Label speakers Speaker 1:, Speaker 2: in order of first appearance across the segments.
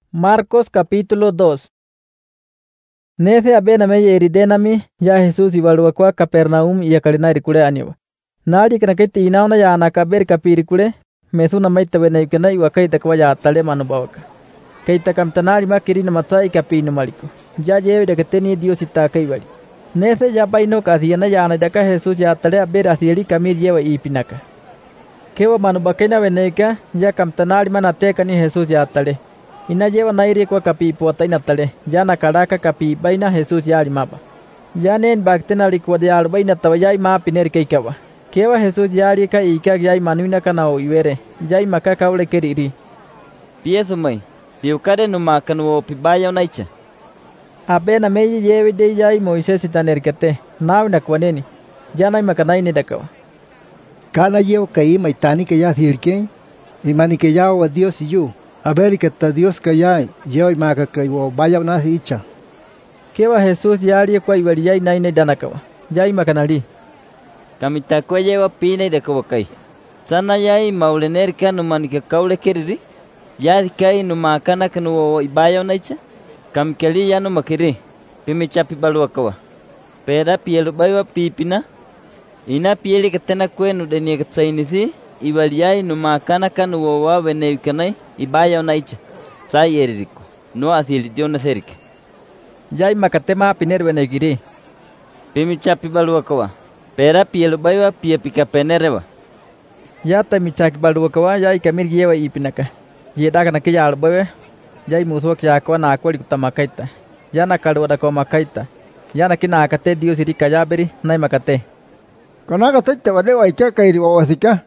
Speaker 1: Marcos capítulo 2. Nece abename yeridenami ya Jesús ibaluakua Capernaum y akarinari kule aniwa. Nari kana kiti inauna ya anakaber kapiri kule mesuna maita benayukena iwakaita kwa ya atale manubawaka. Kaita kamtanari makirina matsai kapinu maliko. Ya yewe dekateni Dios itaka ibali. Nece ya baino kasiana ya anadaka Jesús ya atale aber asieli kamir yewa ipinaka. Kewa manubakena benayuka ya kamtanari manateka ni Jesús ya atale. Ina lleva nairi kwa kapi puata inatale ya nakaraka kapi baina Jesús ya alimaba ya nen baktena likwa ya baina tawaya ma piner keikawa kewa Jesús ya alika ika ya manuina kana o iwere ya maka kaule keriri
Speaker 2: piezo mai diukare no makanu pibaya onaicha
Speaker 1: abena meyi yewe de ya Moisés itanerkete nawna kwaneni ya na makana ni dakawa
Speaker 3: kana yew kai maitani ke ya thirke imani ke ya wa Dios yu Aberikata Dios kayai yeoi maka kaiwo vaya una hicha.
Speaker 1: Kewa Jesús ya alie kwa iwaliyai naine danakawa. Yai makanali.
Speaker 2: Kamita kwa yewa pine de kawakai. Sana yai maulener ka numanika kaule keriri. Yai kai numakana kanu ibaya unaicha. Kamkeli ya numakiri. Pimichapi balua kawa. Pera pielu baywa pipina. Ina pieli katena kwenu denia katsainisi. Ibaliyai numakana kanu wawa veneukanai. Ibaya onaicha sai eriko no asili diona serike
Speaker 1: yai makatema piner benegiri
Speaker 2: pimichapi balua kawa pera pielu baywa pia pika penerewa
Speaker 1: ya tamichaki balua kawa yai kamir yewa ipinaka yeda kana ke yal bawe yai muso kya kwa na kwali kutamakaita ya na kalwa da kwa makaita ya na kina akate Dios irika ya beri nai makate
Speaker 3: kana kate wale wa ika kairi wa wasika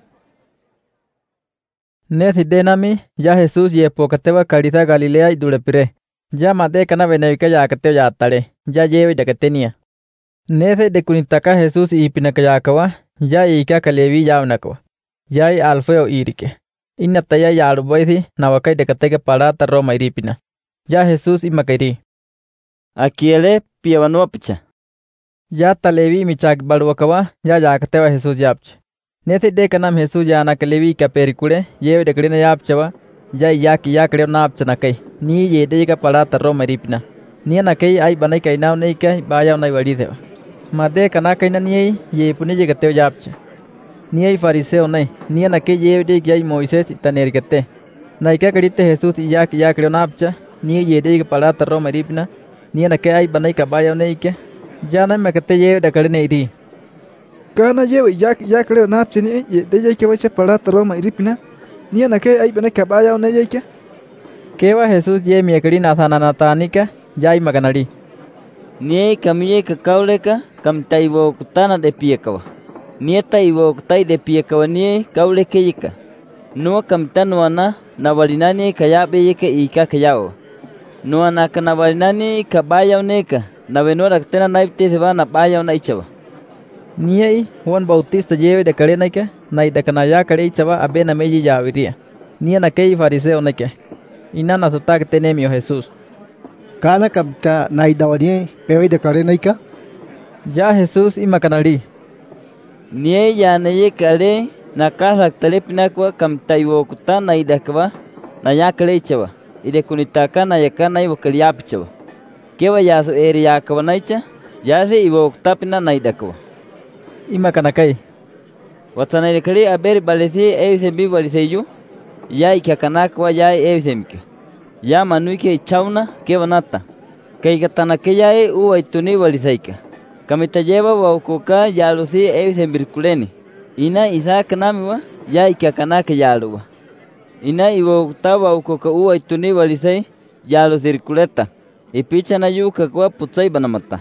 Speaker 1: Neci denami ya Jesús y epocatewa calidad Galilea y durepire. Ya made cana veneuca ya cateo ya tale. Ya lleve ya que tenía. Nece de kunitaka Jesús y pinacayakawa. Ya ika kalevi ya unakowa. Ya y alfeo irike. Inataya ya aluboisi nawakai de catega parata Roma iripina. Ya Jesús y makairi.
Speaker 2: Akiele piavanua picha.
Speaker 1: Ya talevi michak baluakawa. Ya catewa Jesús yapche. Nece de kanam Jesús ya na kalevi ka perikule yewe de krina yapchawa ya kreo na apchana kai ni ye de ka parata Roma ripina ni na kai ai banai kai na nei kai baya nai wali de made kana kai na ni ye puni je gateo yapcha ni ai fariseo nai ni na kai yewe de kai Moisés itanergate nai ka krite Jesús ya kreo na apcha ni ye de ka parata Roma ripina ni na kai ai banai ka baya nei ke ya na makate yewe de krina iri
Speaker 4: Kana yewe ya creo na pchini de yake wacha parata Roma iripina ni na ke ai bene kabaya ona yake
Speaker 1: kewa Jesús ye miekri na sana natanika yai maganali
Speaker 2: ni kamiye ka kauleka kam taiwo kutana de piekawa ni taiwo kutai de piekawa ni kauleke yika no kam tanwana na walinani kayabe yake ika kayao no na kana walinani kabaya oneka na venora tena naifte se va na baya ona ichawa
Speaker 1: Niai Juan Bautista lleve de kare naike nai de kanaya kare chava abena meji yaviria nia na kei fariseo naike inana sotak tenemio Jesús
Speaker 3: kana kapta nai dawani pewe de kare naika
Speaker 1: ya Jesús imakanali
Speaker 2: nie ya naye kare na kasa telepina kwa kamtaiwo kutana idakwa na ya kare chava ide kunitaka na yakana iwo kaliap chava kewa ya so area kwa naicha ya se iwo kutapina na idakwa
Speaker 1: imakanakai
Speaker 2: watana kali aber balesi esembi waliseyu ya ikakanakwa ya esemke ya manuike chauna ke wanata kai katana ke ya u aituni walisaika kamita jeba wa ukoka ya lusi esembirkuleni ina isa kanamiwa ya ikakanaka ya luwa ina iwo tawa ukoka u aituni walisai ya lusirkuleta ipicha na yuka kwa putsai banamata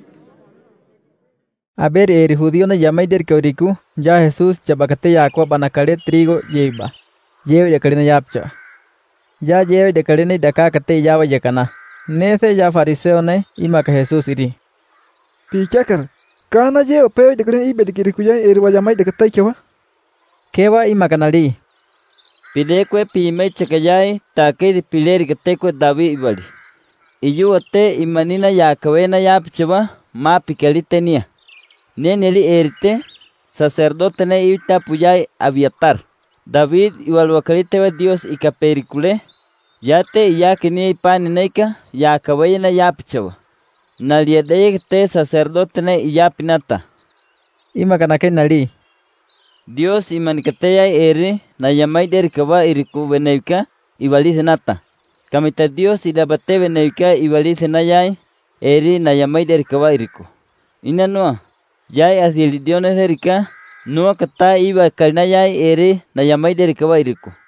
Speaker 1: Aber judío na llamai der kauriku ya Jesús chabakate yakwa banakare trigo yeba yewe de karina yapcha ya yewe de karina daka kate yawa yakana nese ya fariseo ne imaka Jesús iri
Speaker 4: pichakar kana yewe pewe de karina ibe de kirikuya erwa llamai de katai
Speaker 1: kewa imakanali
Speaker 2: pidekwe pime chakayai take de piler katekwe David ibali iyuate imanina yakawena yapchwa ma pikali tenia Neneli erite sacerdote ne ita puyai Abiatar David igual wakalite Dios y capericule Yate yake ni pani neika ya kawayna yapichawa. Naliadeye te sacerdote ne yapinata.
Speaker 1: Ima kanake nali.
Speaker 2: Dios imanikateya eri na yamaider kawa iriku veneuka ibalice nata. Kamita Dios idabate veneuka ibalice nayai eri na yamaider kawa iriku. Inanua yai asildiones erika nua kata iba kalinayai eri na yamaider kawa iriku.